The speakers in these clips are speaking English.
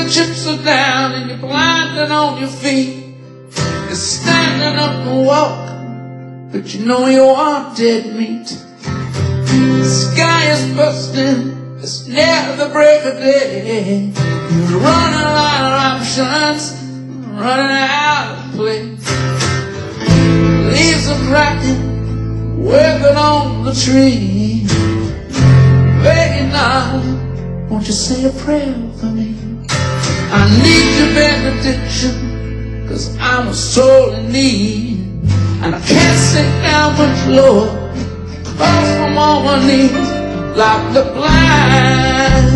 the chips are down and you're blinded on your feet. You're standing up and walk, but you know you are dead meat. The sky is bursting, it's near the break of day. You're running out of options, running out of place. Leaves are cracking, working on the tree. Begging now, won't you say a prayer for me? I need your benediction, 'cause I'm a soul in need. And I can't sink down much lower, falls from on my knees like the blind,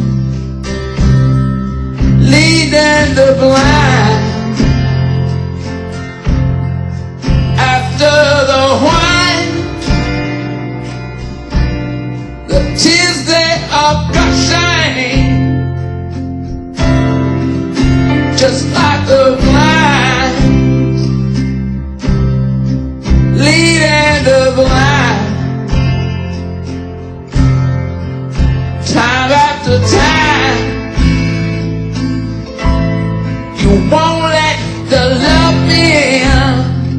leading the blind. After the wine, the tears they are gushing, just like the blind, leading the blind. Time after time, you won't let the love in.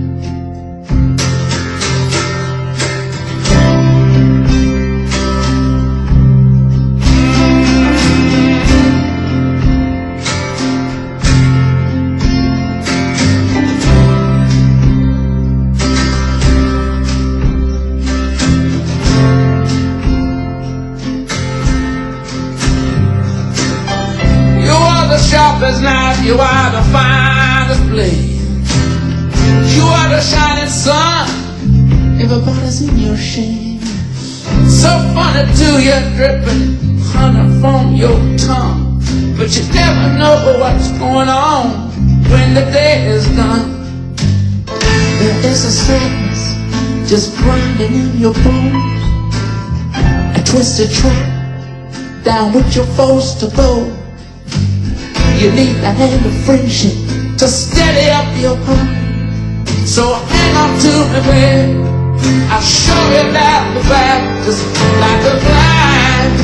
Sharpest knife, you are the finest blade. You are the shining sun, everybody's in your shade. So funny too, you're dripping honey from your tongue, but you never know what's going on when the day is done. There is a sadness just grinding in your bones, a twisted track down with your foes to go. You need the hand of friendship to steady up your heart. So hang on to me, babe, I'll show you down the back, just like a blind,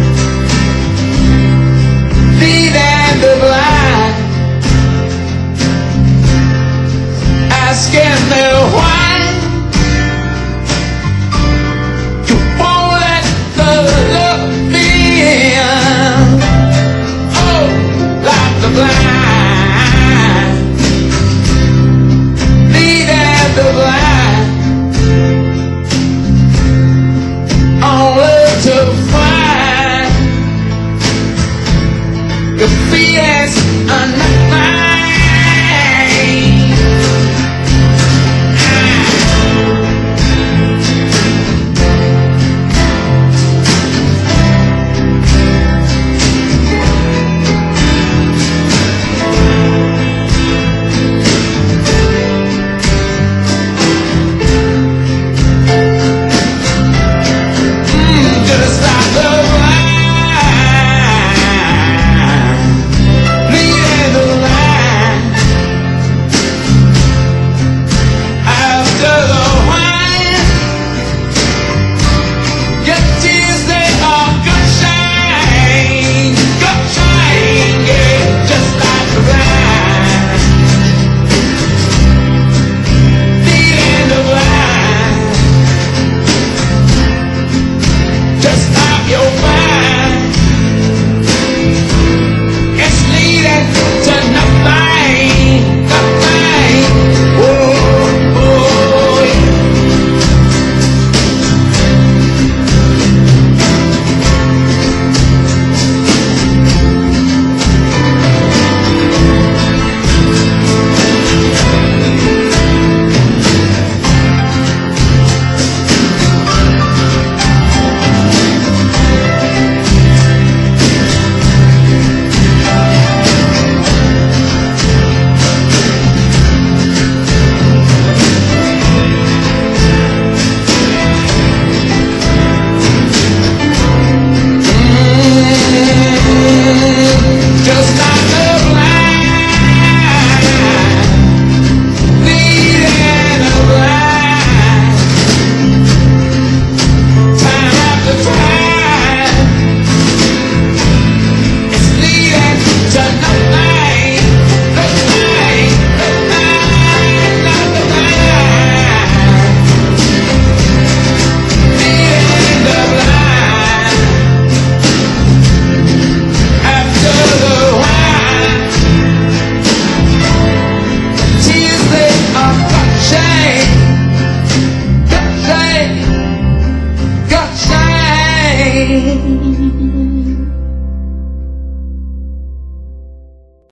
leading the blind, asking me